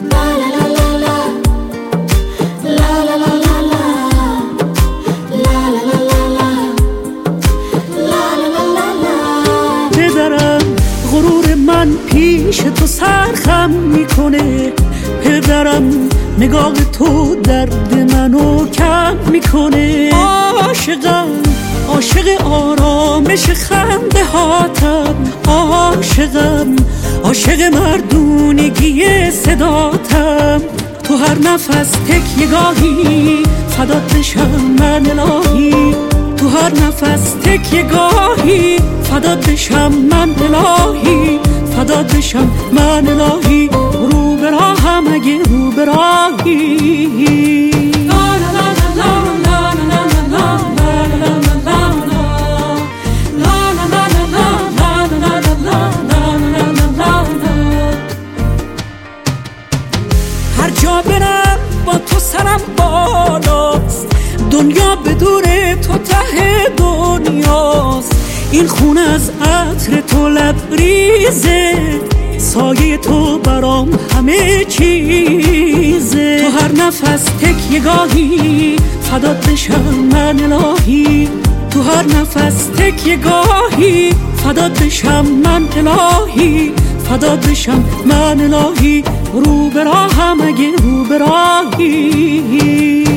غرور من پیش تو سرخم میکنه، پدرم نگاه تو درد منو کم میکنه. عاشقم عاشق آرامش خنده هاتم، عاشقم عاشق مردونگی صداتم. تو هر نفس تکیه گاهی فدات بشم من الهی، تو هر نفس تکیه گاهی فدات بشم من الهی، فدات بشم من الهی. رو به راهم اگه رو به راهی. هر جا برم با تو سرم بالاست، دنیا به دور تو ته دنیاست. این خونه از عطر تو لبریزه، سایه تو برام همه چیزه. تو هر نفس تکیه گاهی فدات بشم من الهی، تو هر نفس تکیه گاهی فدات بشم من الهی، فدات بشم من الهی. رو به راهم اگه رو به راهی.